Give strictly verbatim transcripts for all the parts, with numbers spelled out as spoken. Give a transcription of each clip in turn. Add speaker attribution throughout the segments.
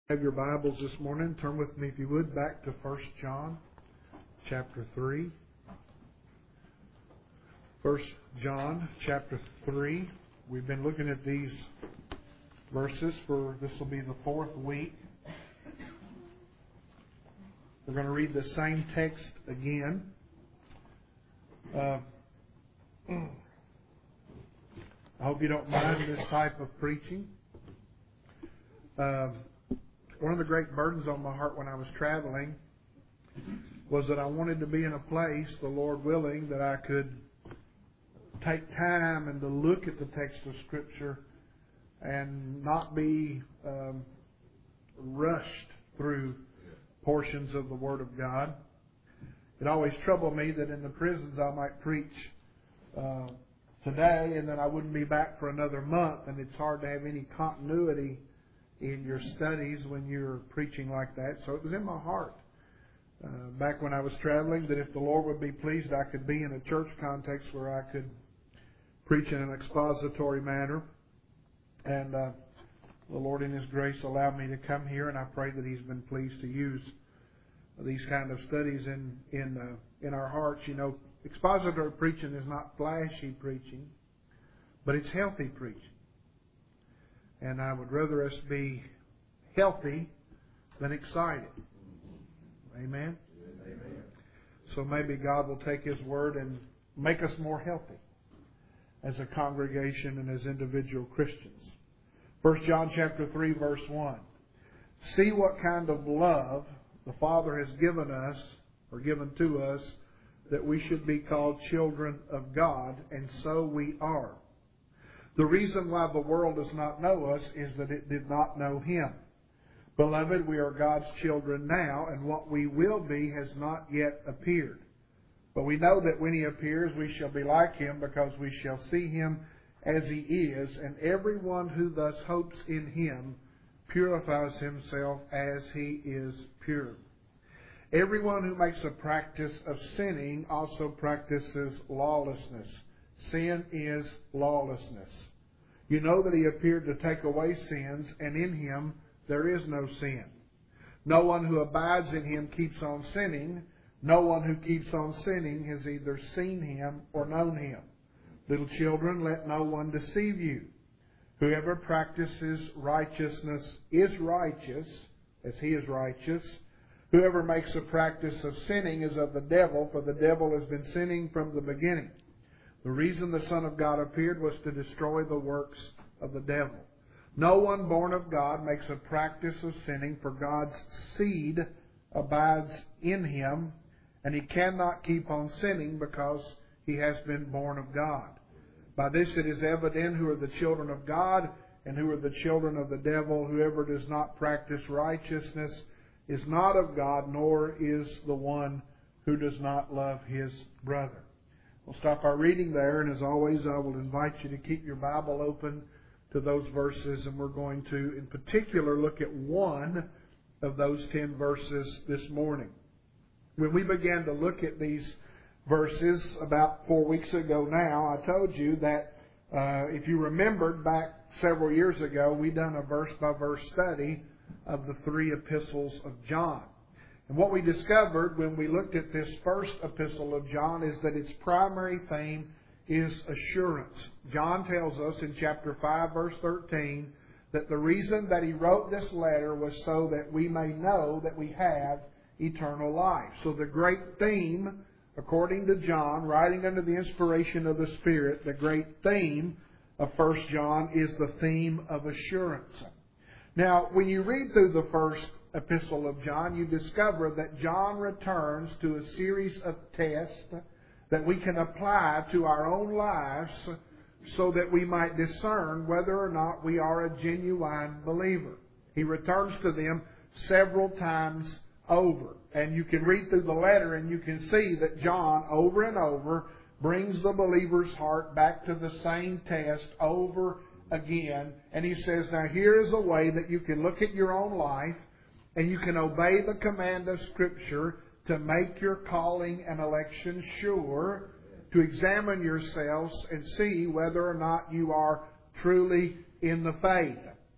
Speaker 1: Have your Bibles this morning. Turn with me, if you would, back to First John chapter three. First John chapter three. We've been looking at these verses for, this will be the fourth week. We're going to read the same text again. Uh, I hope you don't mind this type of preaching. Uh, One of the great burdens on my heart when I was traveling was that I wanted to be in a place, the Lord willing, that I could take time and to look at the text of Scripture and not be um, rushed through portions of the Word of God. It always troubled me that in the prisons I might preach uh, today and then I wouldn't be back for another month, and it's hard to have any continuity in your studies when you're preaching like that. So it was in my heart uh, back when I was traveling that if the Lord would be pleased, I could be in a church context where I could preach in an expository manner. And uh, the Lord in His grace allowed me to come here, and I pray that He's been pleased to use these kind of studies in in uh, in our hearts. You know, expository preaching is not flashy preaching, but it's healthy preaching. And I would rather us be healthy than excited. Amen? Amen. So maybe God will take His Word and make us more healthy as a congregation and as individual Christians. First John chapter three, verse one. See what kind of love the Father has given us, or given to us, that we should be called children of God, and so we are. The reason why the world does not know us is that it did not know Him. Beloved, we are God's children now, and what we will be has not yet appeared. But we know that when He appears, we shall be like Him, because we shall see Him as He is, and everyone who thus hopes in Him purifies himself as He is pure. Everyone who makes a practice of sinning also practices lawlessness. Sin is lawlessness. You know that He appeared to take away sins, and in Him there is no sin. No one who abides in Him keeps on sinning. No one who keeps on sinning has either seen Him or known Him. Little children, let no one deceive you. Whoever practices righteousness is righteous, as He is righteous. Whoever makes a practice of sinning is of the devil, for the devil has been sinning from the beginning. The reason the Son of God appeared was to destroy the works of the devil. No one born of God makes a practice of sinning, for God's seed abides in him, and he cannot keep on sinning because he has been born of God. By this it is evident who are the children of God and who are the children of the devil. Whoever does not practice righteousness is not of God, nor is the one who does not love his brother. We'll stop our reading there, and as always, I will invite you to keep your Bible open to those verses, and we're going to, in particular, look at one of those ten verses this morning. When we began to look at these verses about four weeks ago now, I told you that uh, if you remembered back several years ago, we done a verse-by-verse study of the three epistles of John. And what we discovered when we looked at this first epistle of John is that its primary theme is assurance. John tells us in chapter five, verse thirteen, that the reason that he wrote this letter was so that we may know that we have eternal life. So the great theme, according to John, writing under the inspiration of the Spirit, the great theme of First John is the theme of assurance. Now, when you read through the first epistle of John, you discover that John returns to a series of tests that we can apply to our own lives so that we might discern whether or not we are a genuine believer. He returns to them several times over. And you can read through the letter and you can see that John, over and over, brings the believer's heart back to the same test over again. And he says, now here is a way that you can look at your own life and you can obey the command of Scripture to make your calling and election sure, to examine yourselves and see whether or not you are truly in the faith.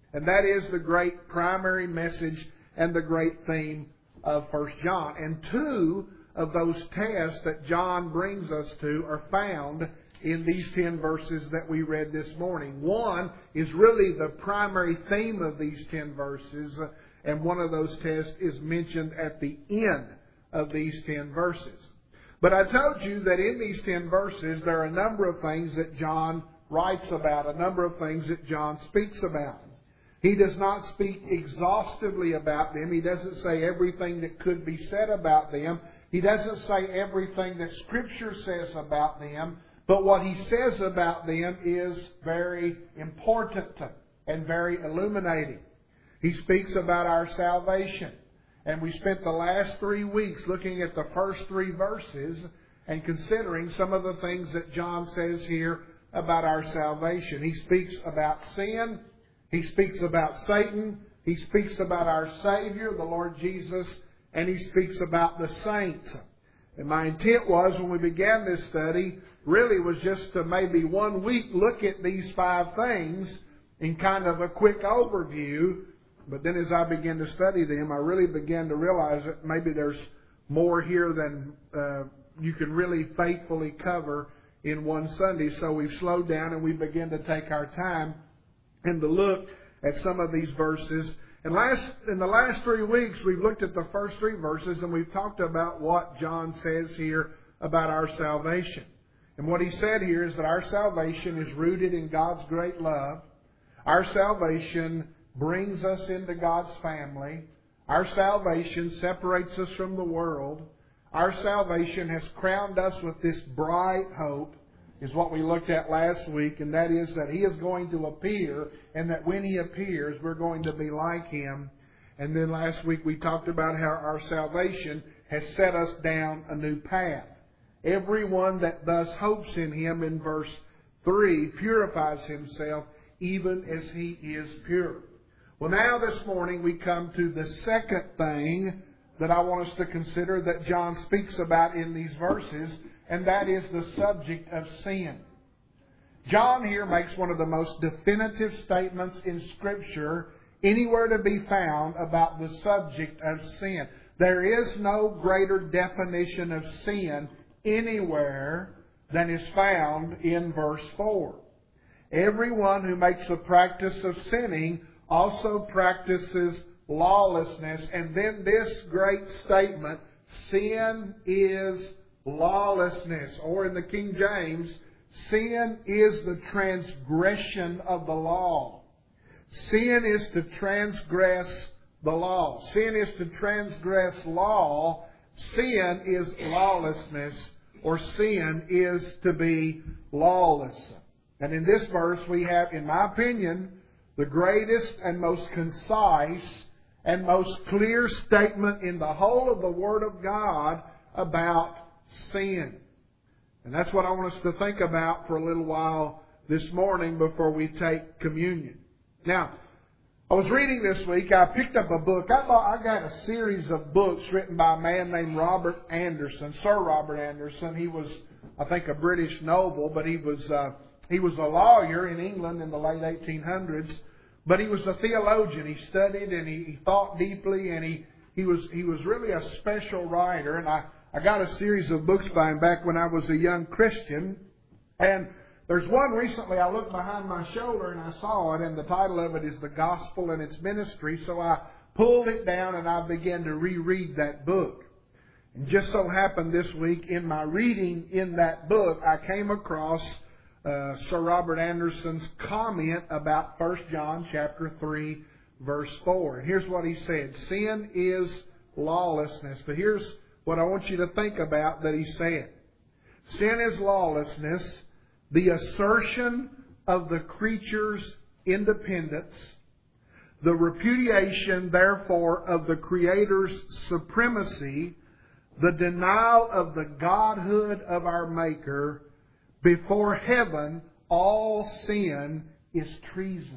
Speaker 1: And that is the great primary message and the great theme of First John. And two of those tests that John brings us to are found in these ten verses that we read this morning. One is really the primary theme of these ten verses, and one of those tests is mentioned at the end of these ten verses. But I told you that in these ten verses there are a number of things that John writes about, a number of things that John speaks about. He does not speak exhaustively about them. He doesn't say everything that could be said about them. He doesn't say everything that Scripture says about them. But what he says about them is very important and very illuminating. He speaks about our salvation. And we spent the last three weeks looking at the first three verses and considering some of the things that John says here about our salvation. He speaks about sin. He speaks about Satan. He speaks about our Savior, the Lord Jesus. And he speaks about the saints. And my intent was, when we began this study, really was just to maybe one week look at these five things in kind of a quick overview. But then as I began to study them, I really began to realize that maybe there's more here than uh, you can really faithfully cover in one Sunday. So we've slowed down and we begin to take our time and to look at some of these verses. And last in the last three weeks, we've looked at the first three verses and we've talked about what John says here about our salvation. And what he said here is that our salvation is rooted in God's great love. Our salvation brings us into God's family. Our salvation separates us from the world. Our salvation has crowned us with this bright hope, is what we looked at last week, and that is that He is going to appear, and that when He appears, we're going to be like Him. And then last week we talked about how our salvation has set us down a new path. Everyone that thus hopes in Him, in verse three, purifies himself even as He is pure. Well, now this morning we come to the second thing that I want us to consider that John speaks about in these verses, and that is the subject of sin. John here makes one of the most definitive statements in Scripture anywhere to be found about the subject of sin. There is no greater definition of sin anywhere than is found in verse four. Everyone who makes a practice of sinning also practices lawlessness. And then this great statement, sin is lawlessness. Or in the King James, sin is the transgression of the law. Sin is to transgress the law. Sin is to transgress law. Sin is lawlessness, or sin is to be lawless. And in this verse we have, in my opinion, the greatest and most concise and most clear statement in the whole of the Word of God about sin. And that's what I want us to think about for a little while this morning before we take communion. Now, I was reading this week, I picked up a book. I thought I got a series of books written by a man named Robert Anderson, Sir Robert Anderson. He was, I think, a British noble, but he was uh, he was a lawyer in England in the late eighteen hundreds. But he was a theologian. He studied and he, he thought deeply, and he, he was he was really a special writer. And I, I got a series of books by him back when I was a young Christian. And there's one recently, I looked behind my shoulder and I saw it, and the title of it is The Gospel and Its Ministry. So I pulled it down and I began to reread that book. And just so happened this week, in my reading in that book, I came across uh, Sir Robert Anderson's comment about First John chapter three, verse four. And here's what he said. Sin is lawlessness. But here's what I want you to think about that he said. Sin is lawlessness, the assertion of the creature's independence, the repudiation, therefore, of the Creator's supremacy, the denial of the godhood of our Maker. Before heaven, all sin is treason.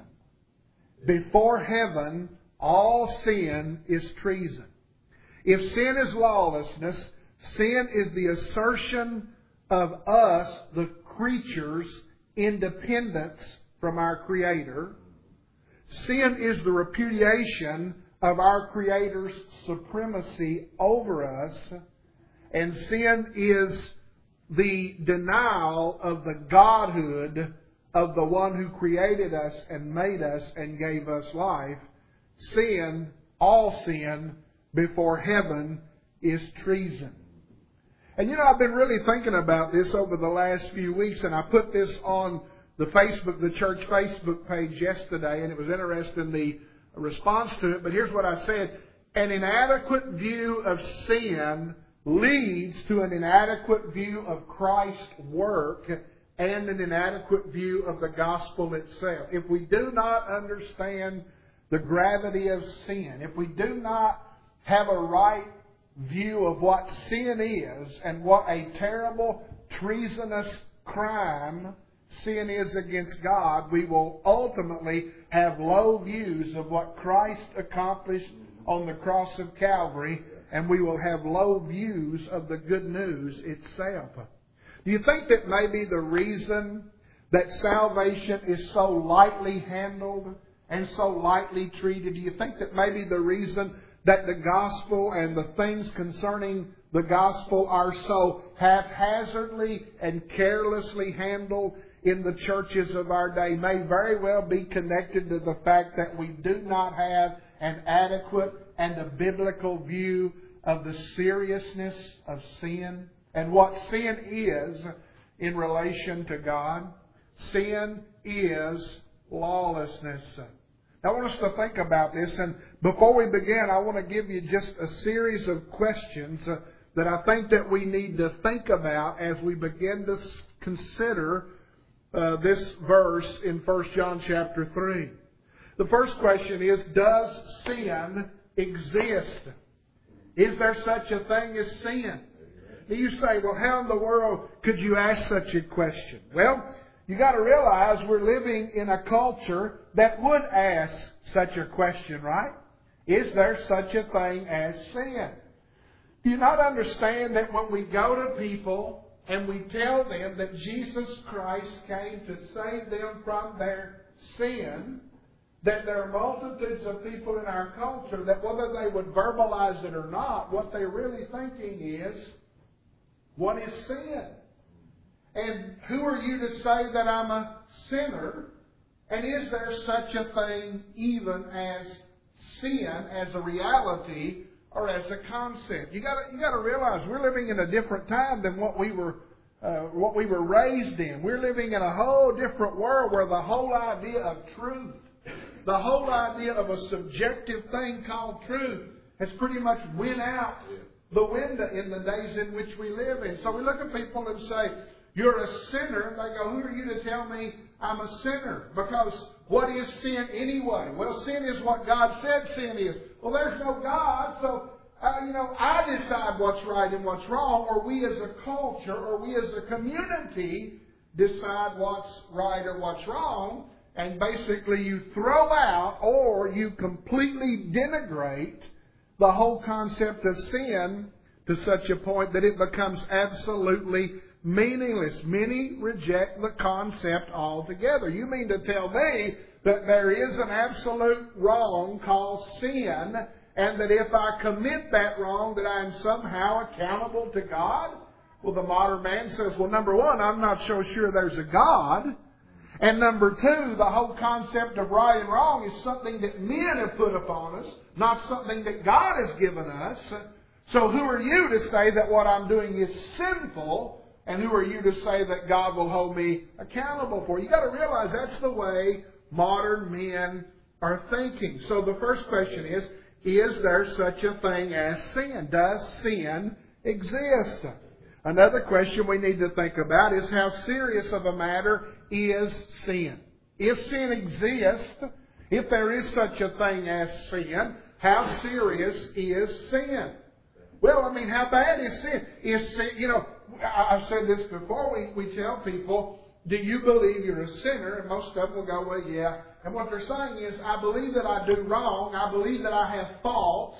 Speaker 1: Before heaven, all sin is treason. If sin is lawlessness, sin is the assertion of us, the creature's independence from our Creator. Sin is the repudiation of our Creator's supremacy over us, and sin is the denial of the Godhood of the one who created us and made us and gave us life. Sin, all sin, before heaven is treason. And you know, I've been really thinking about this over the last few weeks, and I put this on the Facebook, the church Facebook page yesterday, and it was interesting, the response to it. But here's what I said. An inadequate view of sin leads to an inadequate view of Christ's work and an inadequate view of the gospel itself. If we do not understand the gravity of sin, if we do not have a right view of what sin is and what a terrible, treasonous crime sin is against God, we will ultimately have low views of what Christ accomplished on the cross of Calvary, and we will have low views of the good news itself. Do you think that maybe the reason that salvation is so lightly handled and so lightly treated, do you think that maybe the reason that the gospel and the things concerning the gospel are so haphazardly and carelessly handled in the churches of our day may very well be connected to the fact that we do not have an adequate and a biblical view of the seriousness of sin and what sin is in relation to God? Sin is lawlessness. Now, I want us to think about this, and before we begin, I want to give you just a series of questions uh, that I think that we need to think about as we begin to consider uh, this verse in First John chapter three. The first question is, does sin exist? Is there such a thing as sin? Now you say, well, how in the world could you ask such a question? Well, you got to realize we're living in a culture that would ask such a question, right? Is there such a thing as sin? Do you not understand that when we go to people and we tell them that Jesus Christ came to save them from their sin, that there are multitudes of people in our culture that whether they would verbalize it or not, what they're really thinking is, what is sin? And who are you to say that I'm a sinner? And is there such a thing even as sin, as a reality, or as a concept? You got you got to realize we're living in a different time than what we were uh, what we were raised in. We're living in a whole different world where the whole idea of truth, the whole idea of a subjective thing called truth, has pretty much went out the window in the days in which we live in. So we look at people and say, you're a sinner. And they go, who are you to tell me I'm a sinner? Because what is sin anyway? Well, sin is what God said sin is. Well, there's no God, so, uh, you know, I decide what's right and what's wrong, or we as a culture, or we as a community decide what's right or what's wrong, and basically you throw out or you completely denigrate the whole concept of sin to such a point that it becomes absolutely meaningless. Many reject the concept altogether. You mean to tell me that there is an absolute wrong called sin, and that if I commit that wrong, that I am somehow accountable to God? Well, the modern man says, well, number one, I'm not so sure there's a God. And number two, the whole concept of right and wrong is something that men have put upon us, not something that God has given us. So who are you to say that what I'm doing is sinful? And who are you to say that God will hold me accountable for? You've got to realize that's the way modern men are thinking. So the first question is, is there such a thing as sin? Does sin exist? Another question we need to think about is, how serious of a matter is sin? If sin exists, if there is such a thing as sin, how serious is sin? Well, I mean, how bad is sin? Is sin, you know, I've said this before, we, we tell people, do you believe you're a sinner? And most of them will go, well, yeah. And what they're saying is, I believe that I do wrong. I believe that I have faults.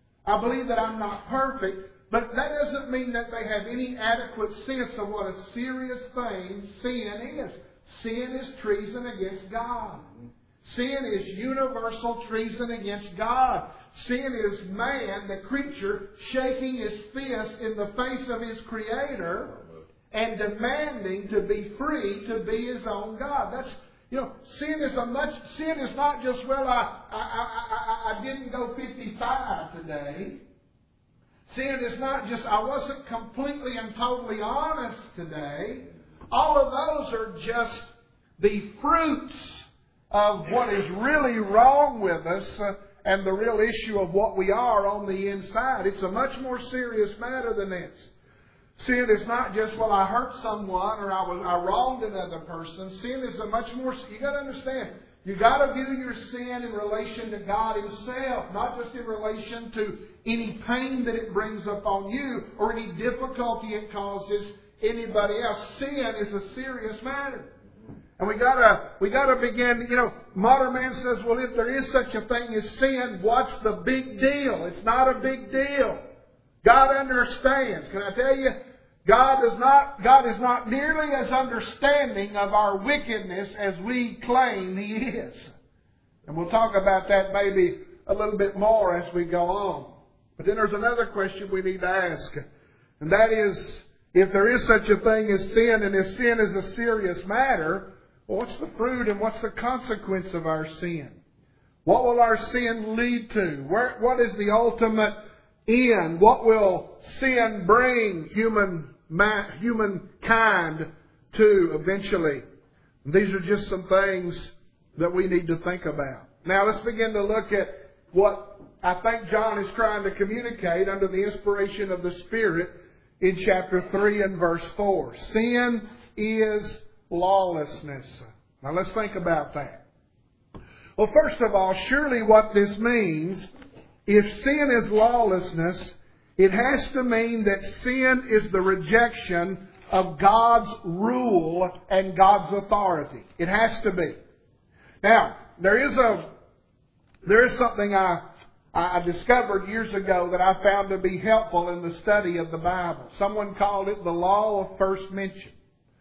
Speaker 1: I believe that I'm not perfect. But that doesn't mean that they have any adequate sense of what a serious thing sin is. Sin is treason against God. Sin is universal treason against God. Sin is man, the creature, shaking his fist in the face of his Creator and demanding to be free to be his own God. That's, you know, sin is a much. Sin is not just, well, I I I, I, I didn't go fifty-five today. Sin is not just, I wasn't completely and totally honest today. All of those are just the fruits of what is really wrong with us uh, and the real issue of what we are on the inside. It's a much more serious matter than this. Sin is not just, well, I hurt someone or I, was, I wronged another person. Sin is a much more, you got to understand, you got to view your sin in relation to God Himself, not just in relation to any pain that it brings upon you or any difficulty it causes anybody else. Sin is a serious matter. And we gotta, we gotta begin, you know, modern man says, well, if there is such a thing as sin, what's the big deal? It's not a big deal. God understands. Can I tell you? God does not, God is not nearly as understanding of our wickedness as we claim He is. And we'll talk about that maybe a little bit more as we go on. But then there's another question we need to ask. And that is, if there is such a thing as sin, and if sin is a serious matter, well, what's the fruit and what's the consequence of our sin? What will our sin lead to? Where, what is the ultimate end? What will sin bring human humankind to eventually? And these are just some things that we need to think about. Now let's begin to look at what I think John is trying to communicate under the inspiration of the Spirit in chapter three and verse four. Sin is lawlessness. Now let's think about that. Well, first of all, surely what this means, if sin is lawlessness, it has to mean that sin is the rejection of God's rule and God's authority. It has to be. Now, there is a there is something I I discovered years ago that I found to be helpful in the study of the Bible. Someone called it the law of first mention.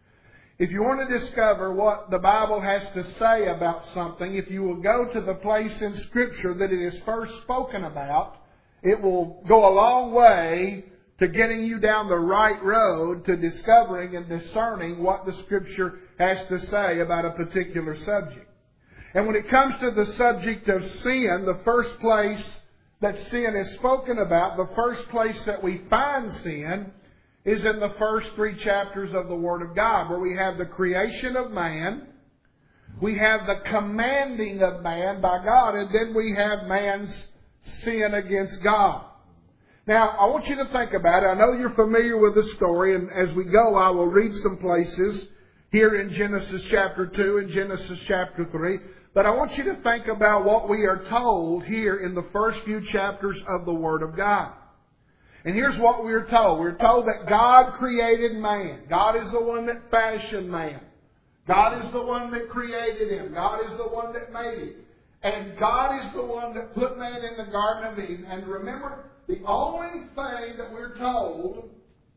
Speaker 1: If you want to discover what the Bible has to say about something, if you will go to the place in Scripture that it is first spoken about, it will go a long way to getting you down the right road to discovering and discerning what the Scripture has to say about a particular subject. And when it comes to the subject of sin, the first place that sin is spoken about, the first place that we find sin, is in the first three chapters of the Word of God, where we have the creation of man, we have the commanding of man by God, and then we have man's sin against God. Now, I want you to think about it. I know you're familiar with the story, and as we go, I will read some places here in Genesis chapter two and Genesis chapter three. But I want you to think about what we are told here in the first few chapters of the Word of God. And here's what we're told. We're told that God created man. God is the one that fashioned man. God is the one that created him. God is the one that made him. And God is the one that put man in the Garden of Eden. And remember, the only thing that we're told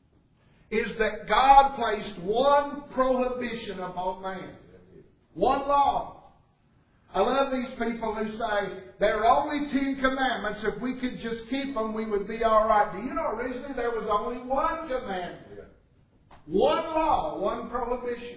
Speaker 1: is that God placed one prohibition upon man. One law. I love these people who say, there are only Ten Commandments. If we could just keep them, we would be all right. Do you know originally there was only one commandment? One law, one prohibition.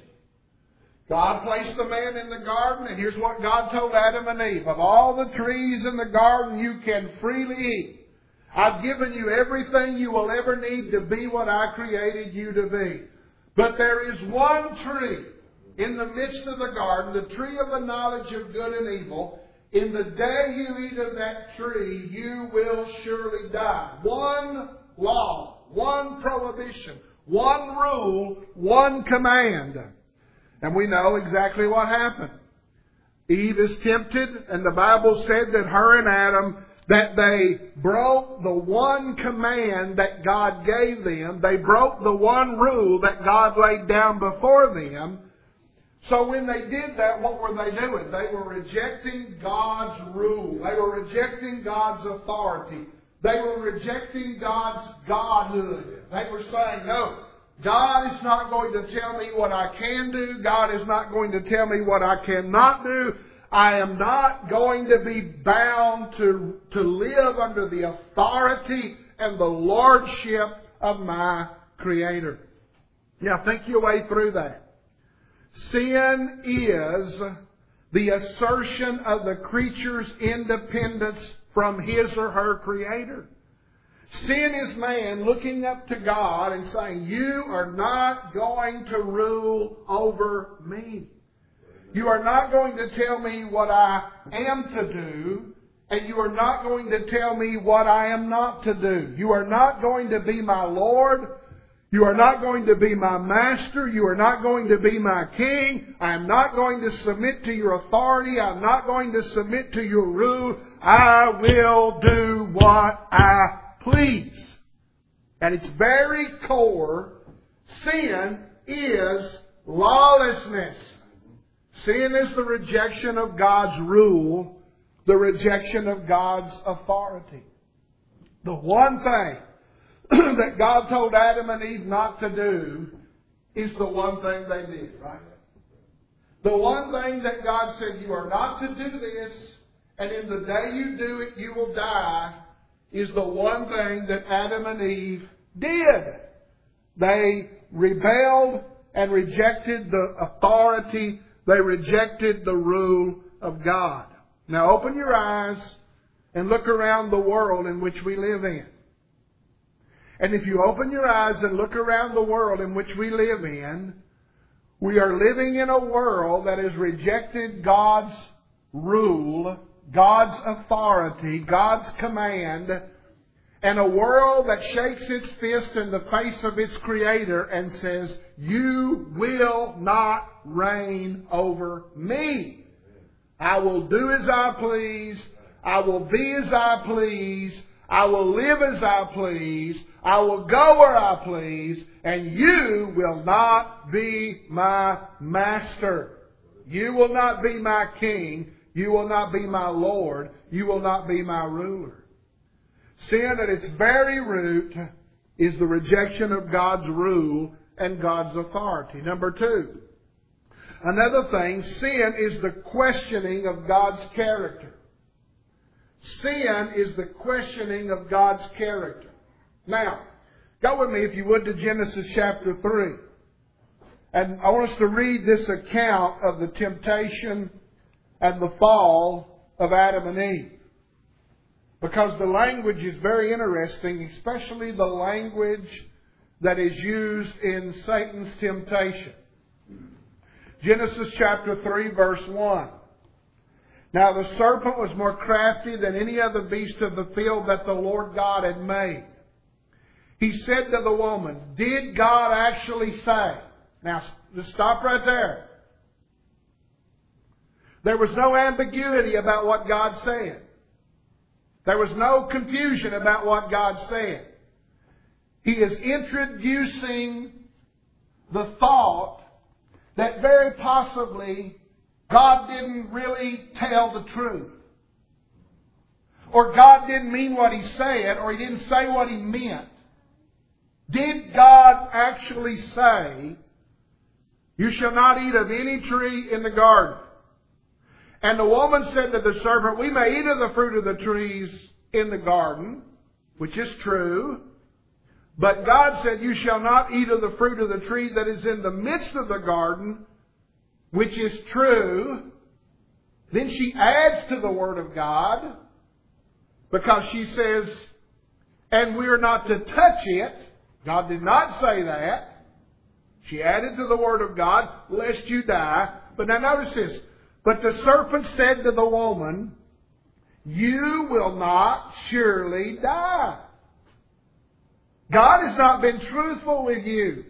Speaker 1: God placed the man in the garden, and here's what God told Adam and Eve. Of all the trees in the garden you can freely eat. I've given you everything you will ever need to be what I created you to be. But there is one tree in the midst of the garden, the tree of the knowledge of good and evil. In the day you eat of that tree, you will surely die. One law, one prohibition, one rule, one command. And we know exactly what happened. Eve is tempted, and the Bible said that her and Adam, that they broke the one command that God gave them. They broke the one rule that God laid down before them. So when they did that, what were they doing? They were rejecting God's rule. They were rejecting God's authority. They were rejecting God's godhood. They were saying, no, God is not going to tell me what I can do. God is not going to tell me what I cannot do. I am not going to be bound to, to live under the authority and the lordship of my Creator. Now think your way through that. Sin is the assertion of the creature's independence from his or her Creator. Sin is man looking up to God and saying, you are not going to rule over me. You are not going to tell me what I am to do, and you are not going to tell me what I am not to do. You are not going to be my Lord. You are not going to be my master. You are not going to be my king. I am not going to submit to your authority. I am not going to submit to your rule. I will do what I please. At its very core, sin is lawlessness. Sin is the rejection of God's rule, the rejection of God's authority. The one thing that God told Adam and Eve not to do is the one thing they did, right? The one thing that God said, you are not to do this, and in the day you do it, you will die, is the one thing that Adam and Eve did. They rebelled and rejected the authority. They rejected the rule of God. Now open your eyes and look around the world in which we live in. And if you open your eyes and look around the world in which we live in, we are living in a world that has rejected God's rule, God's authority, God's command, and a world that shakes its fist in the face of its Creator and says, you will not reign over me. I will do as I please. I will be as I please. I will live as I please. I will go where I please. And you will not be my master. You will not be my king. You will not be my Lord. You will not be my ruler. Sin at its very root is the rejection of God's rule and God's authority. Number two, another thing, sin is the questioning of God's character. Sin is the questioning of God's character. Now, go with me if you would to Genesis chapter three. And I want us to read this account of the temptation and the fall of Adam and Eve. Because the language is very interesting, especially the language that is used in Satan's temptation. Genesis chapter three, verse one. Now the serpent was more crafty than any other beast of the field that the Lord God had made. He said to the woman, did God actually say? Now, just stop right there. There was no ambiguity about what God said. There was no confusion about what God said. He is introducing the thought that very possibly God didn't really tell the truth. Or God didn't mean what He said, or He didn't say what He meant. Did God actually say, you shall not eat of any tree in the garden? And the woman said to the serpent, we may eat of the fruit of the trees in the garden, which is true. But God said, you shall not eat of the fruit of the tree that is in the midst of the garden, which is true. Then she adds to the Word of God, because she says, and we are not to touch it. God did not say that. She added to the Word of God, lest you die. But now notice this. But the serpent said to the woman, you will not surely die. God has not been truthful with you.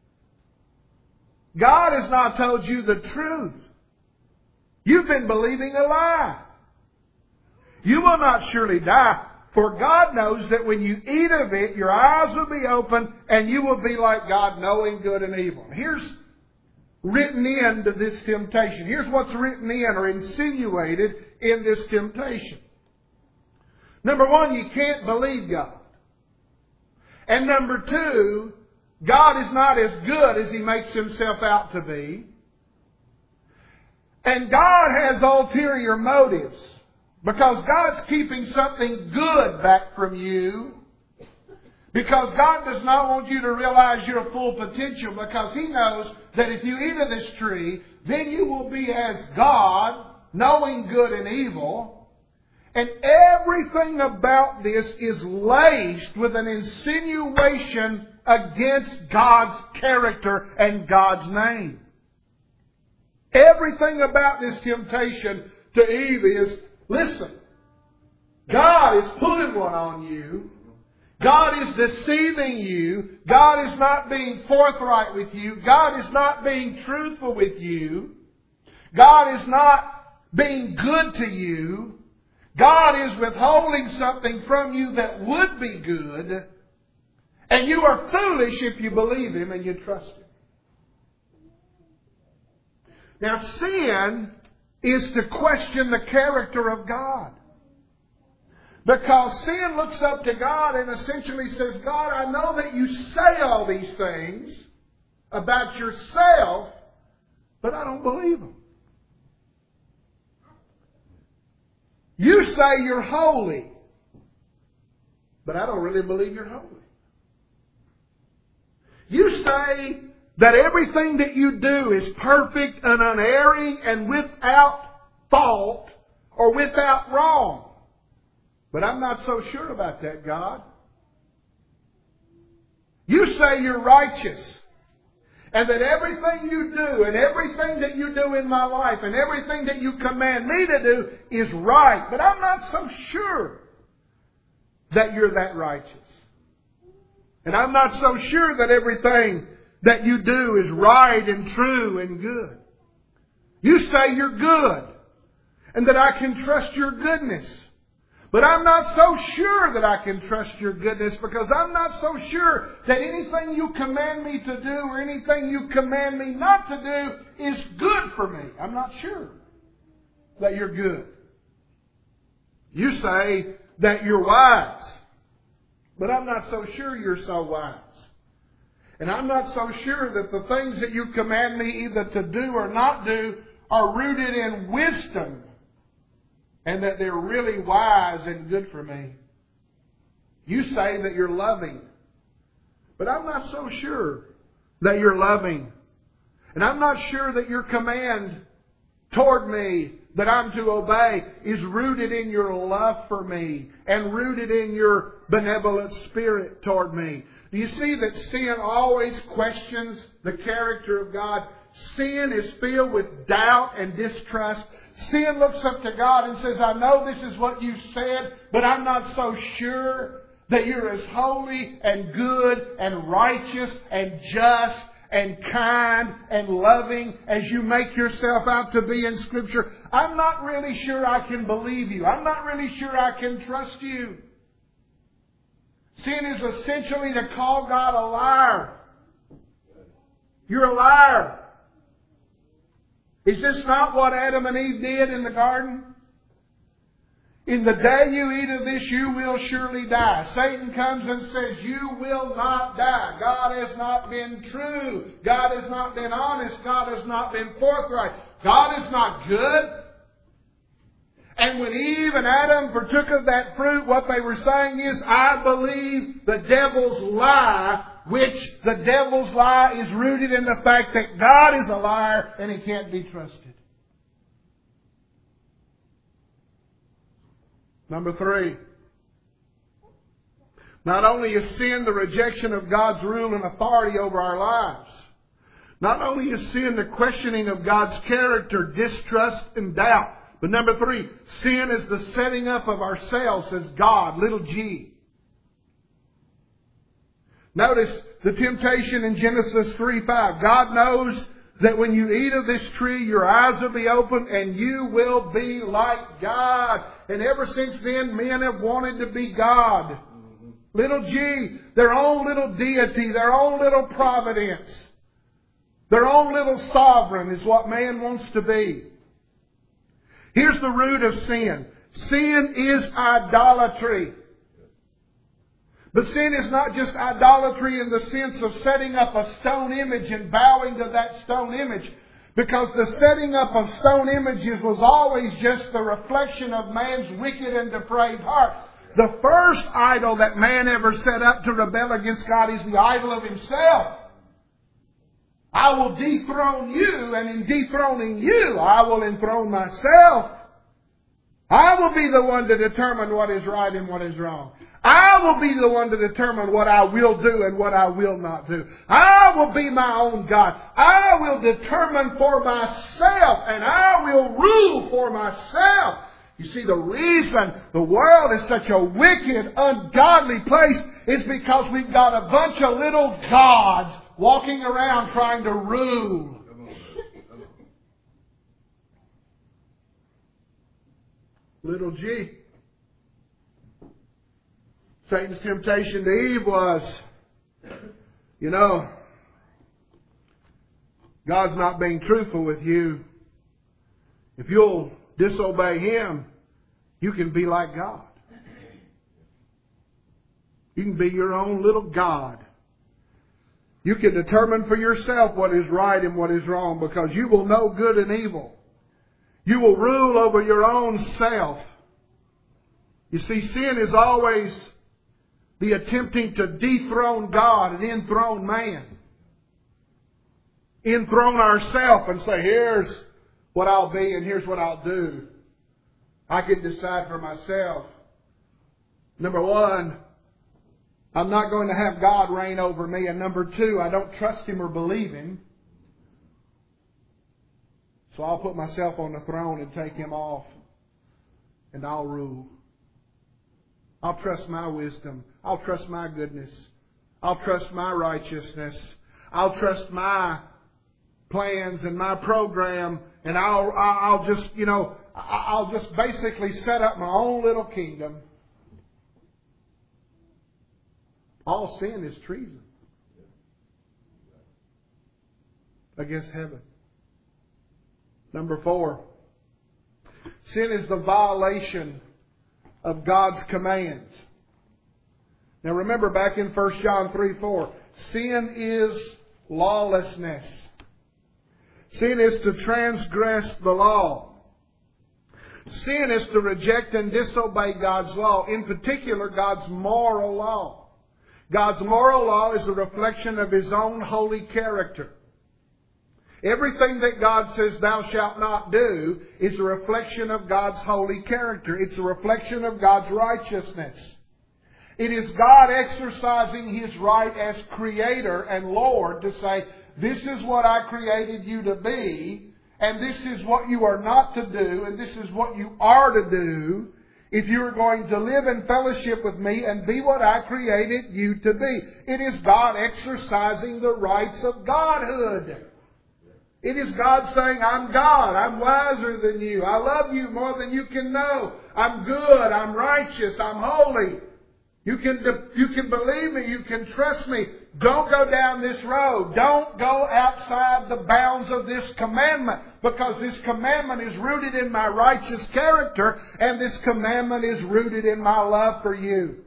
Speaker 1: God has not told you the truth. You've been believing a lie. You will not surely die. For God knows that when you eat of it, your eyes will be open and you will be like God, knowing good and evil. Here's written into this temptation. Here's what's written in or insinuated in this temptation. Number one, you can't believe God. And number two, God is not as good as He makes Himself out to be. And God has ulterior motives. Because God's keeping something good back from you. Because God does not want you to realize your full potential. Because He knows that if you eat of this tree, then you will be as God, knowing good and evil. And everything about this is laced with an insinuation against God's character and God's name. Everything about this temptation to Eve is, listen, God is putting one on you. God is deceiving you. God is not being forthright with you. God is not being truthful with you. God is not being good to you. God is withholding something from you that would be good. And you are foolish if you believe Him and you trust Him. Now, sin is to question the character of God. Because sin looks up to God and essentially says, God, I know that you say all these things about yourself, but I don't believe them. You say you're holy, but I don't really believe you're holy. You say that everything that you do is perfect and unerring and without fault or without wrong. But I'm not so sure about that, God. You say you're righteous. And that everything you do and everything that you do in my life and everything that you command me to do is right. But I'm not so sure that you're that righteous. And I'm not so sure that everything that you do is right and true and good. You say you're good and that I can trust your goodness. But I'm not so sure that I can trust your goodness because I'm not so sure that anything you command me to do or anything you command me not to do is good for me. I'm not sure that you're good. You say that you're wise, but I'm not so sure you're so wise. And I'm not so sure that the things that you command me either to do or not do are rooted in wisdom. And that they're really wise and good for me. You say that you're loving. But I'm not so sure that you're loving. And I'm not sure that your command toward me that I'm to obey is rooted in your love for me. And rooted in your benevolent spirit toward me. Do you see that sin always questions the character of God? Sin is filled with doubt and distrust. Sin looks up to God and says, I know this is what you said, but I'm not so sure that you're as holy and good and righteous and just and kind and loving as you make yourself out to be in Scripture. I'm not really sure I can believe you. I'm not really sure I can trust you. Sin is essentially to call God a liar. You're a liar. Is this not what Adam and Eve did in the garden? In the day you eat of this, you will surely die. Satan comes and says, you will not die. God has not been true. God has not been honest. God has not been forthright. God is not good. And when Eve and Adam partook of that fruit, what they were saying is, I believe the devil's lie, which the devil's lie is rooted in the fact that God is a liar and He can't be trusted. Number three. Not only is sin the rejection of God's rule and authority over our lives. Not only is sin the questioning of God's character, distrust and doubt. But number three, sin is the setting up of ourselves as God, little g. Notice the temptation in Genesis three five. God knows that when you eat of this tree, your eyes will be opened and you will be like God. And ever since then, men have wanted to be God. Little g, their own little deity, their own little providence. Their own little sovereign is what man wants to be. Here's the root of sin. Sin is idolatry. But sin is not just idolatry in the sense of setting up a stone image and bowing to that stone image. Because the setting up of stone images was always just the reflection of man's wicked and depraved heart. The first idol that man ever set up to rebel against God is the idol of himself. I will dethrone you, and in dethroning you, I will enthrone myself. I will be the one to determine what is right and what is wrong. I will be the one to determine what I will do and what I will not do. I will be my own God. I will determine for myself, and I will rule for myself. You see, the reason the world is such a wicked, ungodly place is because we've got a bunch of little gods walking around trying to rule. Little g. Satan's temptation to Eve was, you know, God's not being truthful with you. If you'll disobey Him, you can be like God. You can be your own little God. You can determine for yourself what is right and what is wrong, because you will know good and evil. You will rule over your own self. You see, sin is always the attempting to dethrone God and enthrone man. Enthrone ourselves and say, here's what I'll be and here's what I'll do. I can decide for myself. Number one, I'm not going to have God reign over me. And number two, I don't trust Him or believe Him. So I'll put myself on the throne and take Him off. And I'll rule. I'll trust my wisdom. I'll trust my goodness. I'll trust my righteousness. I'll trust my plans and my program. And I'll, I'll just, you know, I'll just basically set up my own little kingdom. All sin is treason against heaven. Number four, sin is the violation of God's commands. Now remember back in First John three four, sin is lawlessness. Sin is to transgress the law. Sin is to reject and disobey God's law, in particular God's moral law. God's moral law is a reflection of His own holy character. Everything that God says thou shalt not do is a reflection of God's holy character. It's a reflection of God's righteousness. It is God exercising His right as Creator and Lord to say, this is what I created you to be, and this is what you are not to do, and this is what you are to do if you are going to live in fellowship with me and be what I created you to be. It is God exercising the rights of Godhood. It is God saying, I'm God. I'm wiser than you. I love you more than you can know. I'm good. I'm righteous. I'm holy. You can, you can believe me. You can trust me. Don't go down this road. Don't go outside the bounds of this commandment, because this commandment is rooted in my righteous character, and this commandment is rooted in my love for you.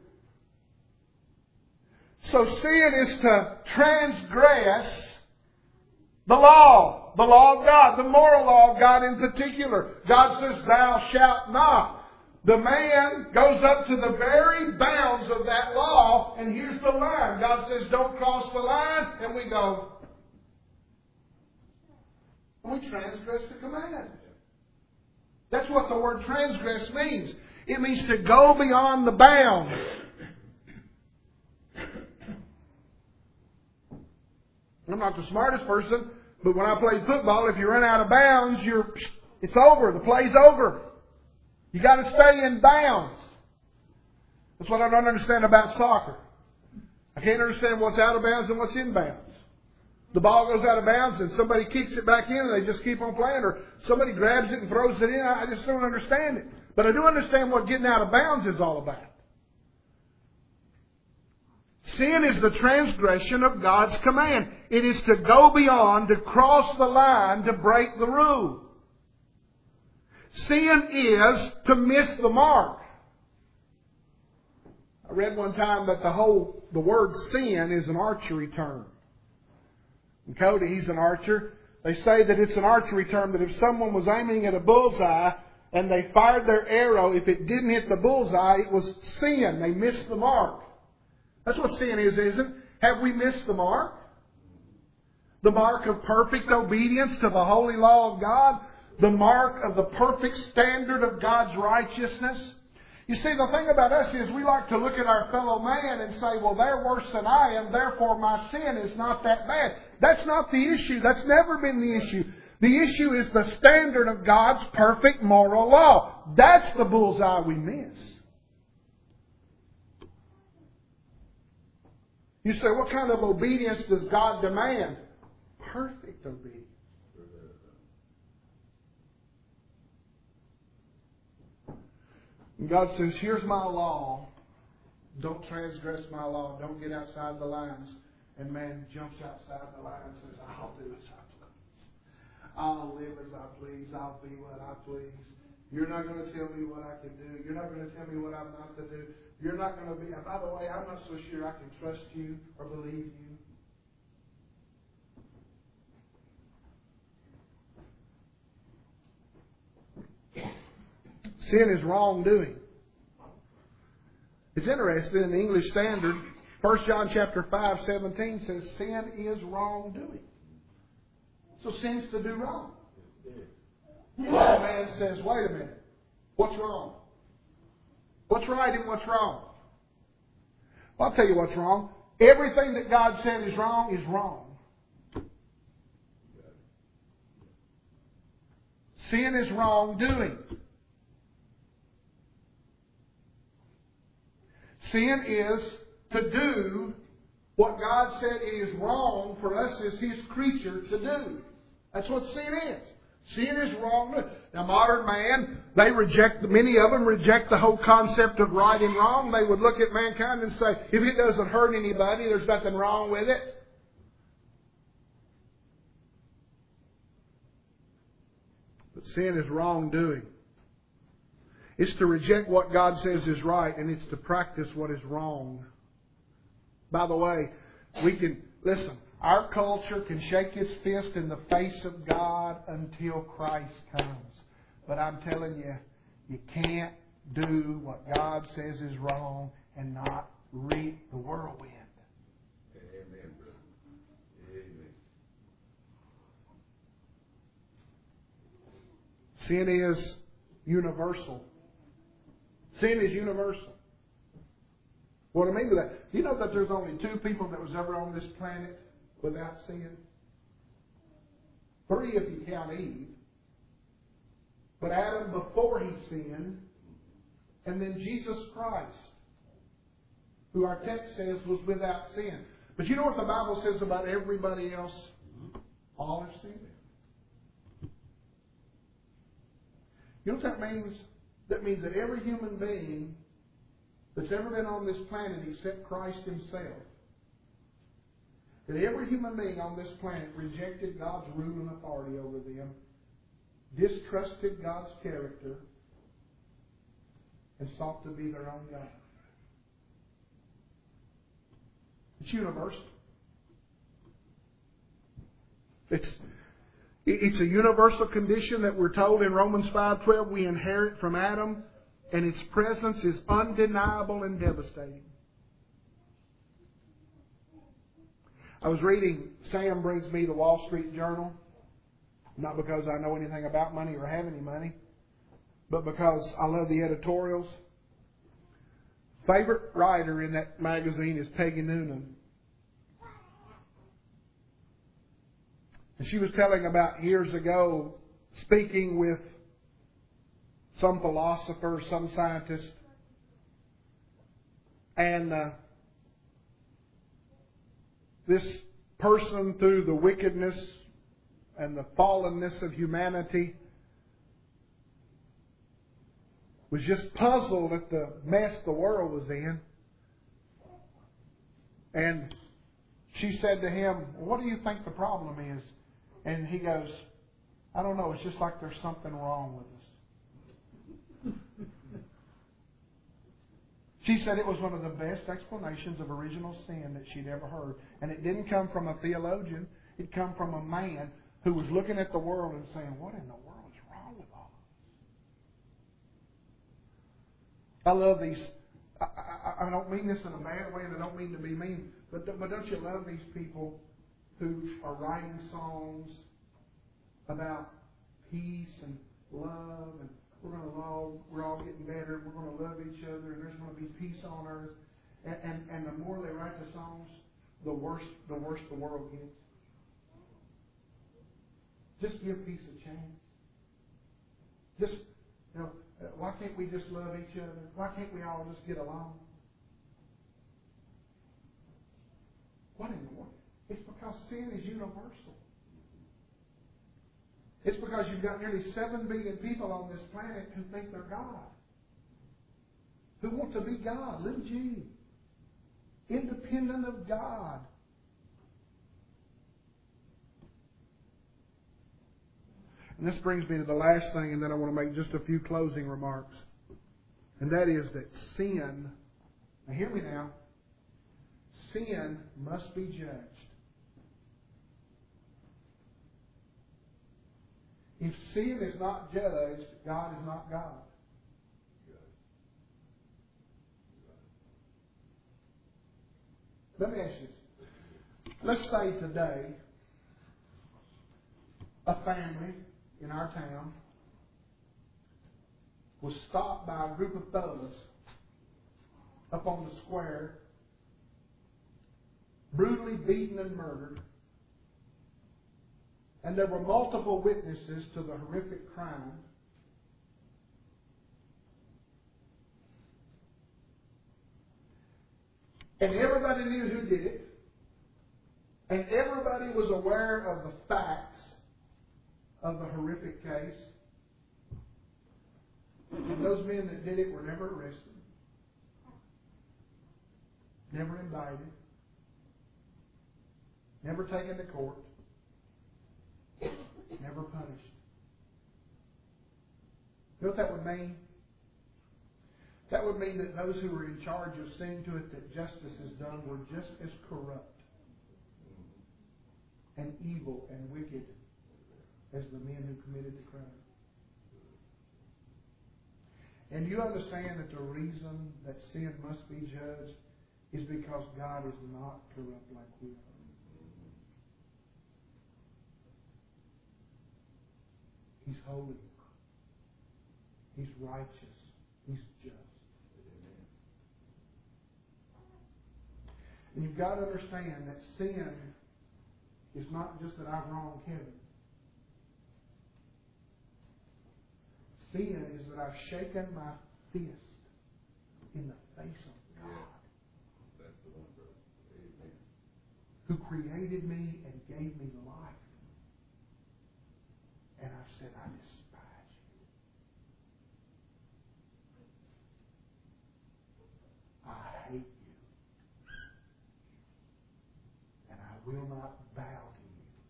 Speaker 1: So sin is to transgress the law, the law of God, the moral law of God in particular. God says, thou shalt not. The man goes up to the very bounds of that law, and here's the line. God says, don't cross the line, and we go, we transgress the command. That's what the word transgress means. It means to go beyond the bounds. I'm not the smartest person, but when I played football, if you run out of bounds, you're it's over. The play's over. You got to stay in bounds. That's what I don't understand about soccer. I can't understand what's out of bounds and what's in bounds. The ball goes out of bounds and somebody kicks it back in and they just keep on playing, or somebody grabs it and throws it in. I just don't understand it. But I do understand what getting out of bounds is all about. Sin is the transgression of God's command. It is to go beyond, to cross the line, to break the rule. Sin is to miss the mark. I read one time that the whole, the word sin is an archery term. And Cody, he's an archer. they say that it's an archery term, that if someone was aiming at a bullseye and they fired their arrow, if it didn't hit the bullseye, it was sin. They missed the mark. That's what sin is, isn't it? Have we missed the mark? The mark of perfect obedience to the holy law of God. The mark of the perfect standard of God's righteousness. You see, the thing about us is we like to look at our fellow man and say, well, they're worse than I am, therefore my sin is not that bad. That's not the issue. That's never been the issue. The issue is the standard of God's perfect moral law. That's the bullseye we miss. You say, what kind of obedience does God demand? Perfect obedience. And God says, here's my law. Don't transgress my law. Don't get outside the lines. And man jumps outside the lines and says, I'll do as I please. I'll live as I please. I'll be what I please. You're not going to tell me what I can do. You're not going to tell me what I'm not to do. You're not going to be... And by the way, I'm not so sure I can trust you or believe you. Sin is wrongdoing. It's interesting in the English Standard, First John chapter five, seventeen says sin is wrongdoing. So sin's to do wrong. The man says, wait a minute. What's wrong? What's right and what's wrong? Well, I'll tell you what's wrong. Everything that God said is wrong is wrong. Sin is wrongdoing. Sin is to do what God said it is wrong for us as His creature to do. That's what sin is. Sin is wrong. Now, modern man, they reject, many of them reject the whole concept of right and wrong. They would look at mankind and say, if it doesn't hurt anybody, there's nothing wrong with it. But sin is wrongdoing. It's to reject what God says is right, and it's to practice what is wrong. By the way, we can, listen, our culture can shake its fist in the face of God until Christ comes. But I'm telling you, you can't do what God says is wrong and not reap the whirlwind.
Speaker 2: Amen, brother. Amen.
Speaker 1: Sin is universal. Sin is universal. What do I mean by that? Do you know that there's only two people that was ever on this planet without sin? Three if you count Eve. But Adam before he sinned, and then Jesus Christ, who our text says was without sin. But you know what the Bible says about everybody else? All have sinned. You know what that means? That means that every human being that's ever been on this planet except Christ Himself, that every human being on this planet rejected God's rule and authority over them, distrusted God's character, and sought to be their own God. It's universal. It's It's a universal condition that we're told in Romans five twelve we inherit from Adam, and its presence is undeniable and devastating. I was reading, Sam brings me the Wall Street Journal, not because I know anything about money or have any money, but because I love the editorials. Favorite writer in that magazine is Peggy Noonan. And she was telling about years ago, speaking with some philosopher, some scientist, and uh, this person, through the wickedness and the fallenness of humanity, was just puzzled at the mess the world was in. And she said to him, "What do you think the problem is?" And he goes, "I don't know, it's just like there's something wrong with us." She said it was one of the best explanations of original sin that she'd ever heard. And it didn't come from a theologian. It come from a man who was looking at the world and saying, what in the world is wrong with all of us? I love these. I, I, I don't mean this in a bad way, and I don't mean to be mean, but, but don't you love these people who are writing songs about peace and love, and we're going to all we're all getting better, we're going to love each other, and there's going to be peace on earth. And, and and the more they write the songs, the worse the worse the world gets. Just give peace a chance. Just you know, why can't we just love each other? Why can't we all just get along? What in the world? It's because sin is universal. It's because you've got nearly seven billion people on this planet who think they're God. Who want to be God. Little G. Independent of God. And this brings me to the last thing, and then I want to make just a few closing remarks. And that is that sin, now hear me now, sin must be judged. If sin is not judged, God is not God. Let me ask you this. Let's say today a family in our town was stopped by a group of thugs up on the square, brutally beaten and murdered. And there were multiple witnesses to the horrific crime. And everybody knew who did it. And everybody was aware of the facts of the horrific case. And those men that did it were never arrested. Never indicted. Never taken to court. Never punished. You know what that would mean? That would mean that those who were in charge of seeing to it that justice is done were just as corrupt and evil and wicked as the men who committed the crime. And you understand that the reason that sin must be judged is because God is not corrupt like we are. He's holy. He's righteous. He's just. And you've got to understand that sin is not just that I've wronged Kevin. Sin is that I've shaken my fist in the face of God.
Speaker 2: Yeah. That's the one, brother. Amen.
Speaker 1: Who created me and gave me life. And I've said, I despise you. I hate you. And I will not bow to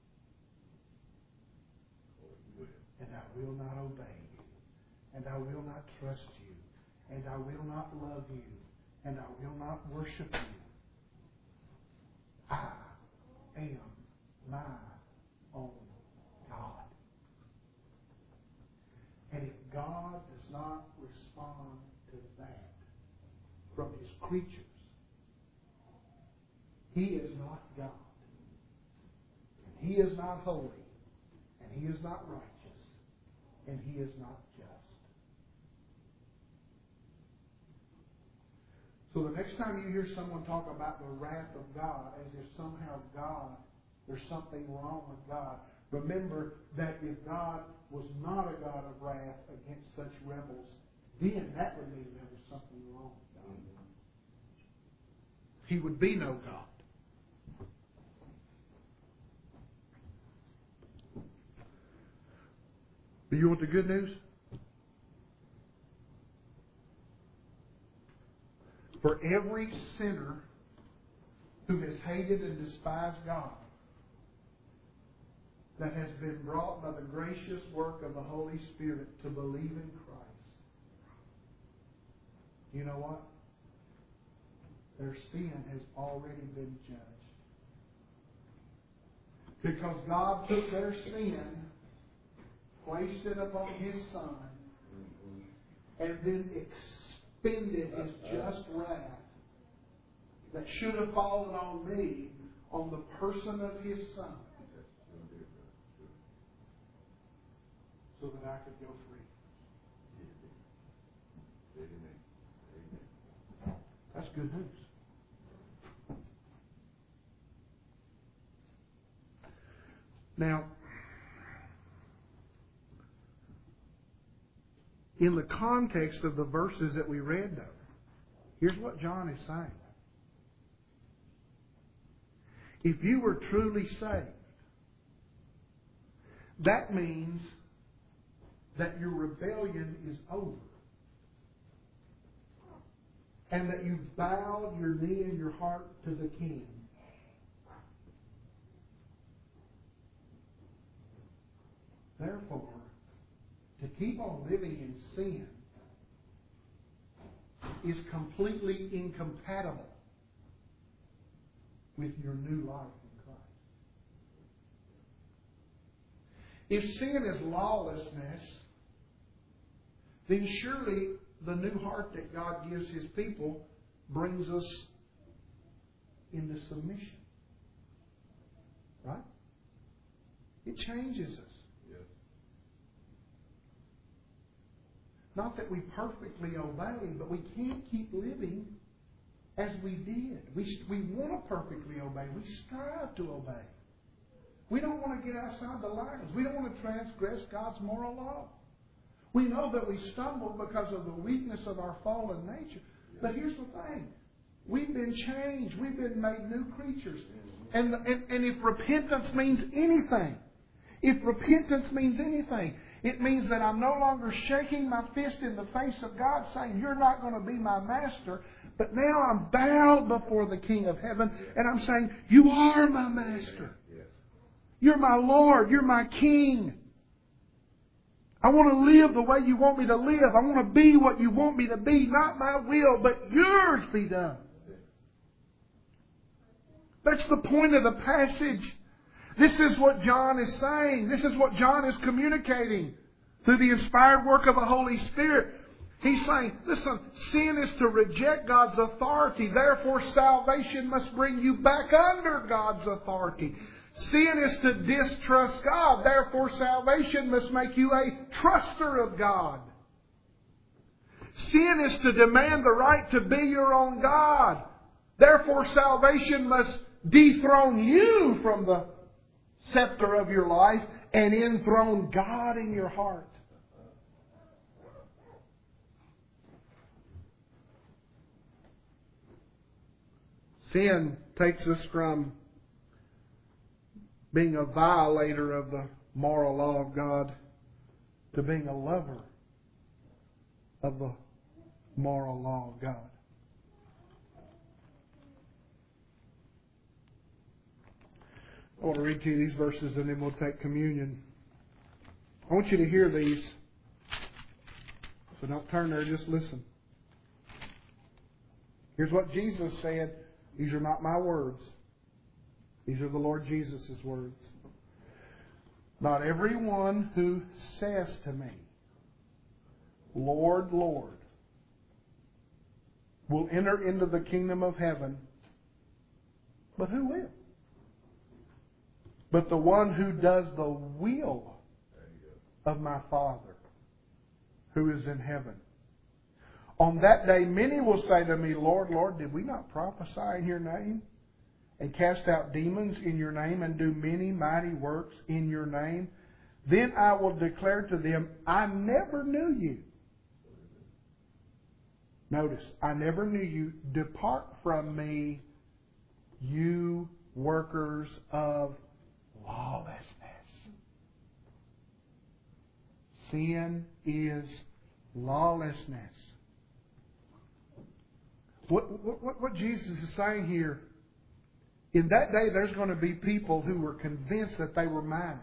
Speaker 1: you. And I will not obey you. And I will not trust you. And I will not love you. And I will not worship you. I am my own God. And if God does not respond to that from His creatures, He is not God. And He is not holy. And He is not righteous. And He is not just. So the next time you hear someone talk about the wrath of God as if somehow God, there's something wrong with God, remember that if God was not a God of wrath against such rebels, then that would mean there was something wrong with God. He would be no God. Do you want the good news? For every sinner who has hated and despised God, that has been brought by the gracious work of the Holy Spirit to believe in Christ, you know what? Their sin has already been judged. Because God took their sin, placed it upon His Son, and then expended His just wrath that should have fallen on me on the person of His Son, so that I could go free. That's good news. Now, in the context of the verses that we read, though, here's what John is saying. If you were truly saved, that means that your rebellion is over. And that you've bowed your knee and your heart to the King. Therefore, to keep on living in sin is completely incompatible with your new life in Christ. If sin is lawlessness, then surely the new heart that God gives His people brings us into submission. Right? It changes us.
Speaker 2: Yes.
Speaker 1: Not that we perfectly obey, but we can't keep living as we did. We, we want to perfectly obey. We strive to obey. We don't want to get outside the lines. We don't want to transgress God's moral law. We know that we stumble because of the weakness of our fallen nature. But here's the thing. We've been changed. We've been made new creatures. And, and, and if repentance means anything, if repentance means anything, it means that I'm no longer shaking my fist in the face of God saying, you're not going to be my master. But now I'm bowed before the King of Heaven and I'm saying, you are my master. You're my Lord. You're my King. I want to live the way you want me to live. I want to be what you want me to be. Not my will, but yours be done. That's the point of the passage. This is what John is saying. This is what John is communicating through the inspired work of the Holy Spirit. He's saying, listen, sin is to reject God's authority. Therefore, salvation must bring you back under God's authority. Sin is to distrust God. Therefore, salvation must make you a truster of God. Sin is to demand the right to be your own God. Therefore, salvation must dethrone you from the scepter of your life and enthrone God in your heart. Sin takes us from being a violator of the moral law of God to being a lover of the moral law of God. I want to read to you these verses and then we'll take communion. I want you to hear these. So don't turn there, just listen. Here's what Jesus said. These are not my words. These are the Lord Jesus' words. Not everyone who says to me, Lord, Lord, will enter into the kingdom of heaven, but who will? But the one who does the will of my Father who is in heaven. On that day, many will say to me, Lord, Lord, did we not prophesy in your name? And cast out demons in your name and do many mighty works in your name? Then I will declare to them, I never knew you. Notice, I never knew you. Depart from me, you workers of lawlessness. Sin is lawlessness. What, what, what Jesus is saying here, in that day there's going to be people who were convinced that they were mine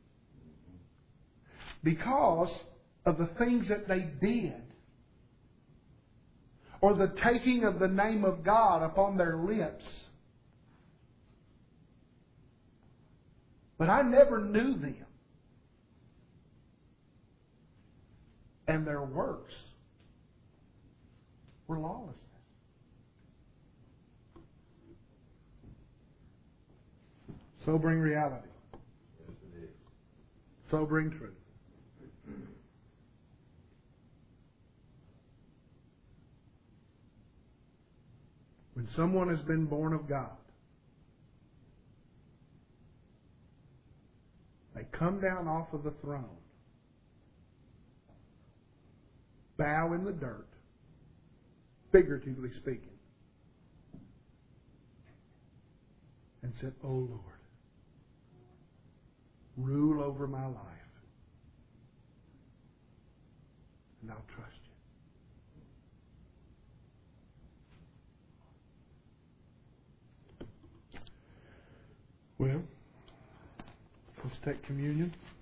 Speaker 1: because of the things that they did or the taking of the name of God upon their lips. But I never knew them. And their works were lawlessness. Sobering reality.
Speaker 2: Yes, it is.
Speaker 1: Sobering truth. When someone has been born of God, they come down off of the throne, bow in the dirt, figuratively speaking, and said, "Oh Lord, rule over my life, and I'll trust you." Well, let's take communion.